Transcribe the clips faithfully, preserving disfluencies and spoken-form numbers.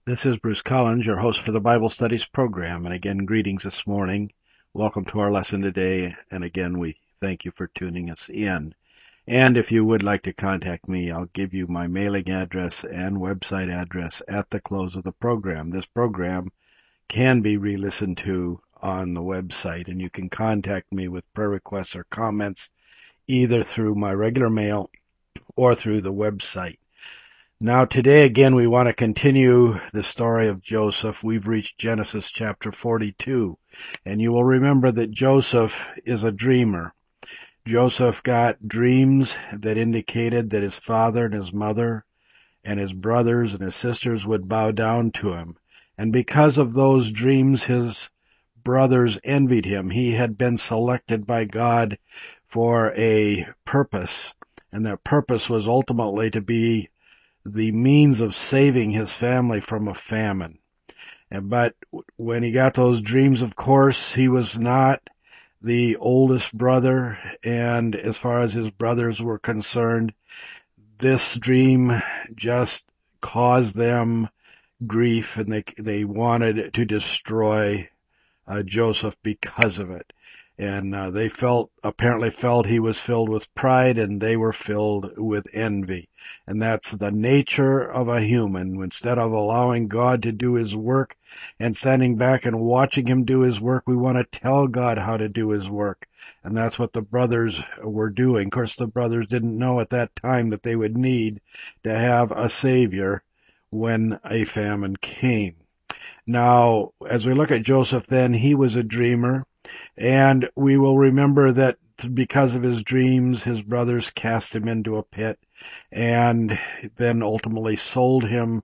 This is Bruce Collins, your host for the Bible Studies program. And again, greetings this morning. Welcome to our lesson today. And again, we thank you for tuning us in. And if you would like to contact me, I'll give you my mailing address and website address at the close of the program. This program can be re-listened to on the website, and you can contact me with prayer requests or comments either through my regular mail or through the website. Now today again we want to continue the story of Joseph. We've reached Genesis chapter forty-two, and you will remember that Joseph is a dreamer. Joseph got dreams that indicated that his father and his mother and his brothers and his sisters would bow down to him. And because of those dreams, his brothers envied him. He had been selected by God for a purpose, and that purpose was ultimately to be the means of saving his family from a famine. And but when he got those dreams, of course, he was not the oldest brother, and as far as his brothers were concerned, this dream just caused them grief, and they they wanted to destroy uh, Joseph because of it. And uh, they felt, apparently felt he was filled with pride, and they were filled with envy. And that's the nature of a human. Instead of allowing God to do his work and standing back and watching him do his work, we want to tell God how to do his work. And that's what the brothers were doing. Of course, the brothers didn't know at that time that they would need to have a Savior when a famine came. Now, as we look at Joseph then, he was a dreamer. And we will remember that because of his dreams, his brothers cast him into a pit and then ultimately sold him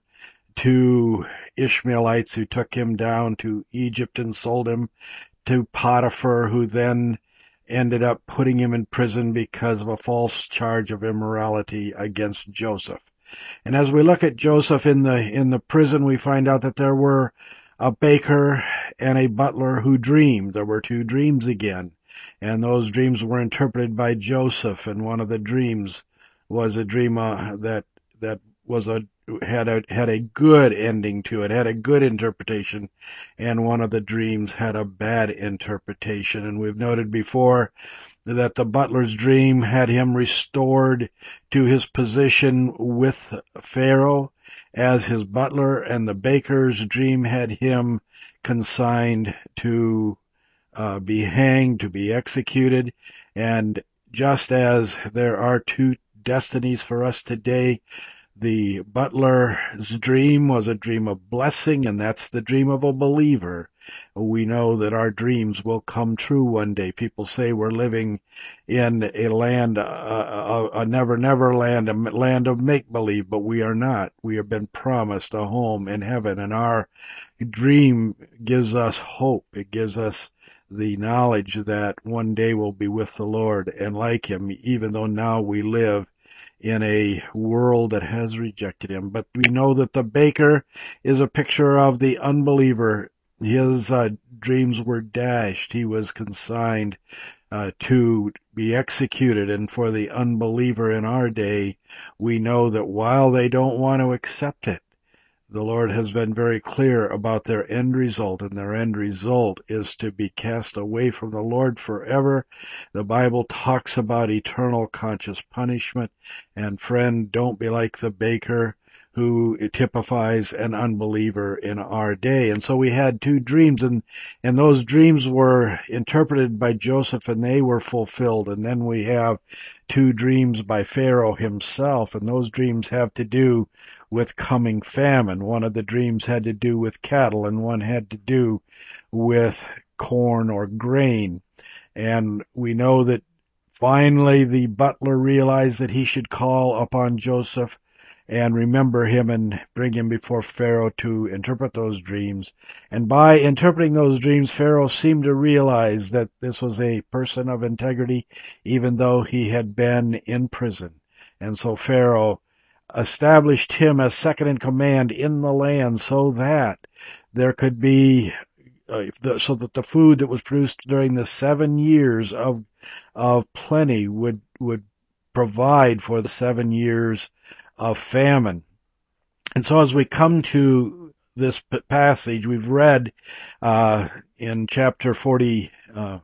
to Ishmaelites, who took him down to Egypt and sold him to Potiphar, who then ended up putting him in prison because of a false charge of immorality against Joseph. And as we look at Joseph in the in the prison, we find out that there were a baker and a butler who dreamed. There were two dreams again, and those dreams were interpreted by Joseph. And one of the dreams was a dream uh, that that was a had a had a good ending to it, had a good interpretation, and one of the dreams had a bad interpretation. And we've noted before that the butler's dream had him restored to his position with Pharaoh as his butler, and the baker's dream had him consigned to uh, be hanged, to be executed. And just as there are two destinies for us today, the butler's dream was a dream of blessing, and that's the dream of a believer. We know that our dreams will come true one day. People say we're living in a land, a, a never, never land, a land of make-believe, but we are not. We have been promised a home in heaven, and our dream gives us hope. It gives us the knowledge that one day we'll be with the Lord and like him, even though now we live in a world that has rejected him. But we know that the baker is a picture of the unbeliever. His uh, dreams were dashed. He was consigned uh, to be executed. And for the unbeliever in our day, we know that while they don't want to accept it, the Lord has been very clear about their end result, and their end result is to be cast away from the Lord forever. The Bible talks about eternal conscious punishment, and friend, don't be like the baker who typifies an unbeliever in our day. And so we had two dreams, and, and those dreams were interpreted by Joseph, and they were fulfilled. And then we have two dreams by Pharaoh himself, and those dreams have to do with coming famine. One of the dreams had to do with cattle, and one had to do with corn or grain. And we know that finally the butler realized that he should call upon Joseph and remember him and bring him before Pharaoh to interpret those dreams. And by interpreting those dreams, Pharaoh seemed to realize that this was a person of integrity, even though he had been in prison. And so Pharaoh established him as second in command in the land, so that there could be, uh, the, so that the food that was produced during the seven years of of plenty would would provide for the seven years of famine. And so as we come to this p- passage. We've read uh, in chapter forty, uh,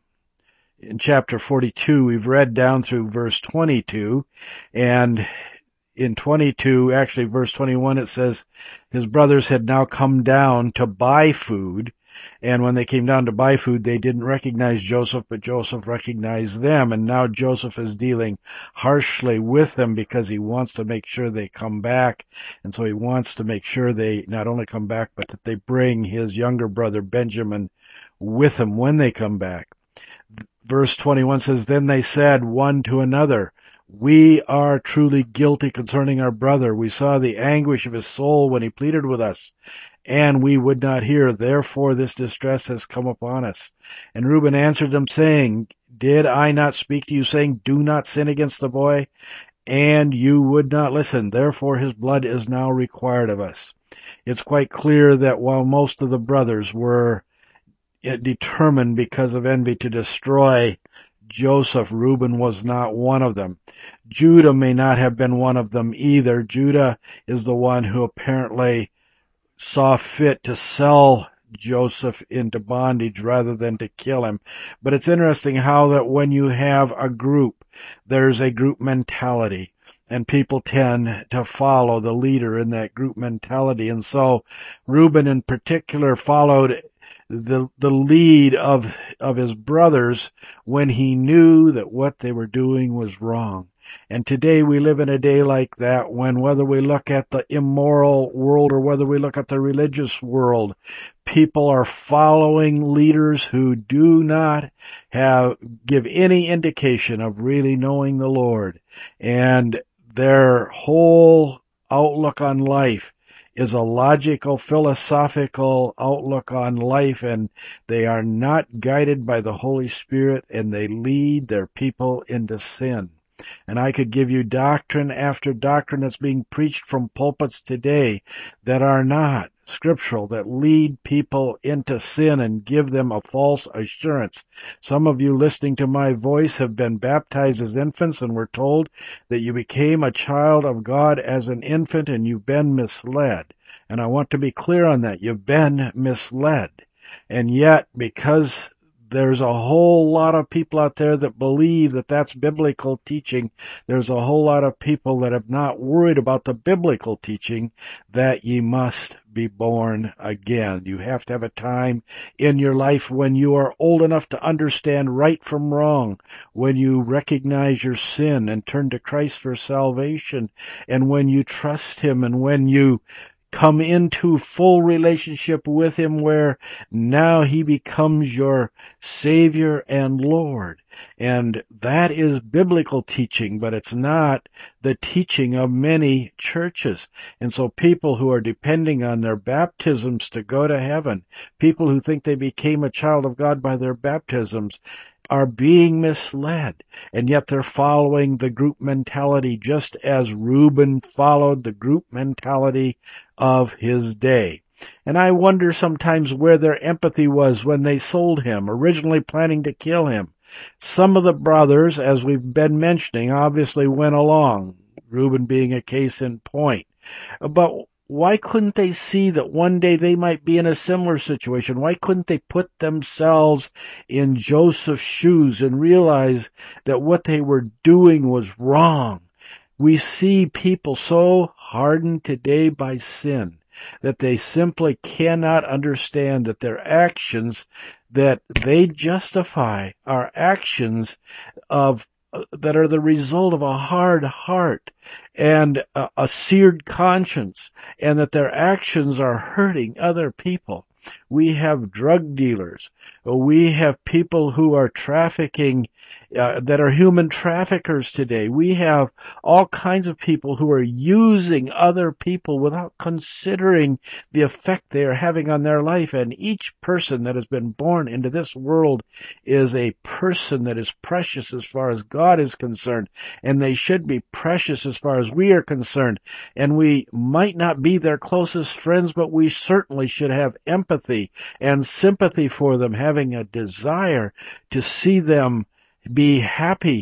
in chapter forty-two, we've read down through verse twenty-two, and in twenty-two, actually verse twenty-one, it says his brothers had now come down to buy food. And when they came down to buy food, they didn't recognize Joseph, but Joseph recognized them. And now Joseph is dealing harshly with them because he wants to make sure they come back. And so he wants to make sure they not only come back, but that they bring his younger brother Benjamin with them when they come back. Verse twenty-one says, then they said one to another, we are truly guilty concerning our brother. We saw the anguish of his soul when he pleaded with us, and we would not hear. Therefore this distress has come upon us. And Reuben answered them, saying, did I not speak to you, saying, do not sin against the boy? And you would not listen. Therefore his blood is now required of us. It's quite clear that while most of the brothers were determined because of envy to destroy Joseph, Reuben was not one of them. Judah may not have been one of them either. Judah is the one who apparently saw fit to sell Joseph into bondage rather than to kill him. But it's interesting how that when you have a group, there's a group mentality, and people tend to follow the leader in that group mentality. And so Reuben in particular followed the the lead of of his brothers when he knew that what they were doing was wrong. And today we live in a day like that, when whether we look at the immoral world or whether we look at the religious world, people are following leaders who do not have give any indication of really knowing the Lord. And their whole outlook on life is a logical, philosophical outlook on life, and they are not guided by the Holy Spirit, and they lead their people into sin. And I could give you doctrine after doctrine that's being preached from pulpits today that are not scriptural, that lead people into sin and give them a false assurance. Some of you listening to my voice have been baptized as infants and were told that you became a child of God as an infant, and you've been misled. And I want to be clear on that. You've been misled. And yet, because there's a whole lot of people out there that believe that that's biblical teaching, there's a whole lot of people that have not worried about the biblical teaching that ye must be born again. You have to have a time in your life when you are old enough to understand right from wrong, when you recognize your sin and turn to Christ for salvation, and when you trust Him, and when you come into full relationship with Him, where now He becomes your Savior and Lord. And that is biblical teaching, but it's not the teaching of many churches. And so people who are depending on their baptisms to go to heaven, people who think they became a child of God by their baptisms, are being misled, and yet they're following the group mentality, just as Reuben followed the group mentality of his day. And I wonder sometimes where their empathy was when they sold him, originally planning to kill him. Some of the brothers, as we've been mentioning, obviously went along, Reuben being a case in point. But why couldn't they see that one day they might be in a similar situation? Why couldn't they put themselves in Joseph's shoes and realize that what they were doing was wrong? We see people so hardened today by sin that they simply cannot understand that their actions that they justify are actions of that are the result of a hard heart and a, a seared conscience, and that their actions are hurting other people. We have drug dealers. We have people who are trafficking, uh, that are human traffickers today. We have all kinds of people who are using other people without considering the effect they are having on their life. And each person that has been born into this world is a person that is precious as far as God is concerned. And they should be precious as far as we are concerned. And we might not be their closest friends, but we certainly should have empathy and sympathy for them, having a desire to see them be happy,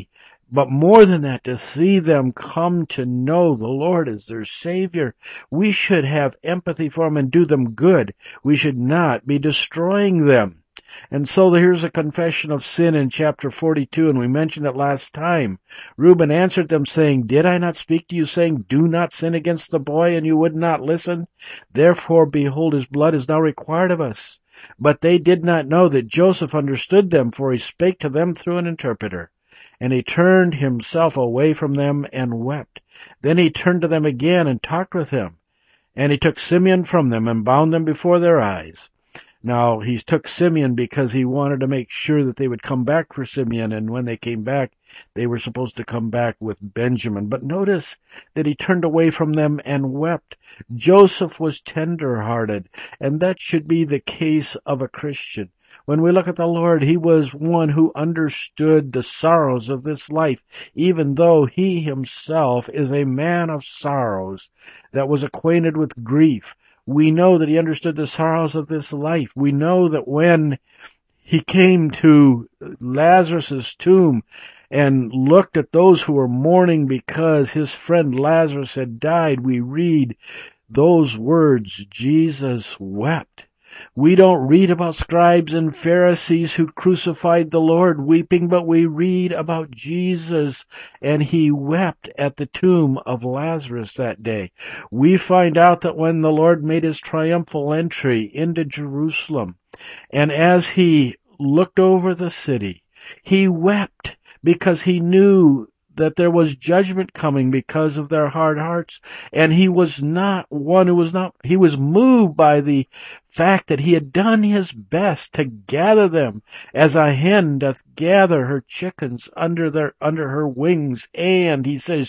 But more than that, to see them come to know the Lord as their Savior, we should have empathy for them and do them good. We should not be destroying them. And so here's a confession of sin in chapter forty-two, and we mentioned it last time. Reuben answered them, saying, Did I not speak to you, saying, Do not sin against the boy, and you would not listen? Therefore, behold, his blood is now required of us. But they did not know that Joseph understood them, for he spake to them through an interpreter. And he turned himself away from them and wept. Then he turned to them again and talked with them. And he took Simeon from them and bound them before their eyes. Now, he took Simeon because he wanted to make sure that they would come back for Simeon, and when they came back, they were supposed to come back with Benjamin. But notice that he turned away from them and wept. Joseph was tender-hearted, and that should be the case of a Christian. When we look at the Lord, he was one who understood the sorrows of this life, even though he himself is a man of sorrows that was acquainted with grief. We know that he understood the sorrows of this life. We know that when he came to Lazarus' tomb and looked at those who were mourning because his friend Lazarus had died, we read those words, Jesus wept. We don't read about scribes and Pharisees who crucified the Lord weeping, but we read about Jesus, and he wept at the tomb of Lazarus that day. We find out that when the Lord made his triumphal entry into Jerusalem, and as he looked over the city, he wept because he knew that there was judgment coming because of their hard hearts. And he was not one who was not, he was moved by the fact that he had done his best to gather them as a hen doth gather her chickens under their, under her wings. And he says,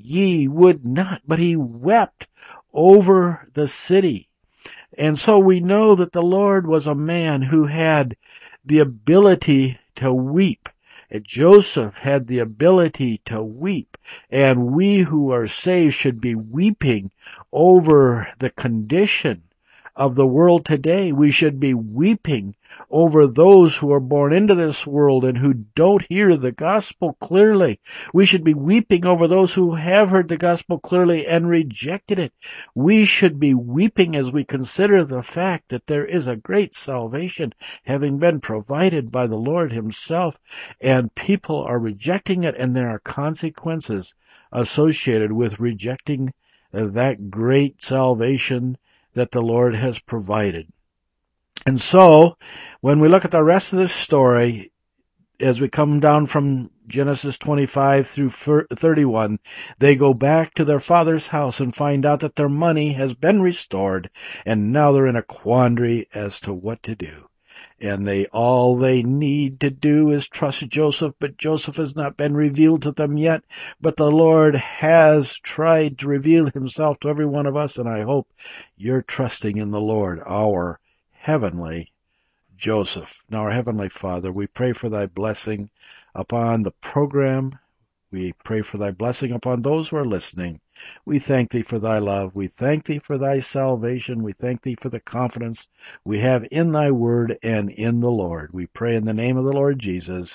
ye would not, but he wept over the city. And so we know that the Lord was a man who had the ability to weep. Joseph had the ability to weep, and we who are saved should be weeping over the condition of the world today. We should be weeping over those who are born into this world and who don't hear the gospel clearly. We should be weeping over those who have heard the gospel clearly and rejected it. We should be weeping as we consider the fact that there is a great salvation having been provided by the Lord himself, and people are rejecting it, and there are consequences associated with rejecting that great salvation that the Lord has provided. And so, when we look at the rest of this story, as we come down from Genesis twenty-five through thirty-one, they go back to their father's house and find out that their money has been restored, and now they're in a quandary as to what to do. And they all they need to do is trust Joseph, but Joseph has not been revealed to them yet. But the Lord has tried to reveal himself to every one of us, and I hope you're trusting in the Lord, our heavenly Joseph. Now, our Heavenly Father, we pray for thy blessing upon the program. We pray for thy blessing upon those who are listening. We thank thee for thy love. We thank thee for thy salvation. We thank thee for the confidence we have in thy word and in the Lord. We pray in the name of the Lord Jesus.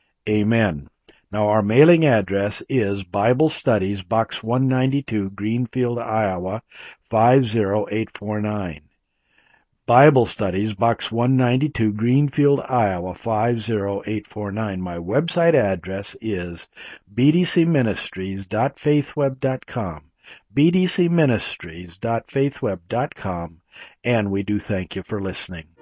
Amen. Now, our mailing address is Bible Studies, Box one ninety-two, Greenfield, Iowa, five zero eight four nine. Bible Studies, Box one ninety-two, Greenfield, Iowa, five zero eight four nine. My website address is b d c ministries dot faithweb dot com, b d c ministries dot faithweb dot com, and we do thank you for listening.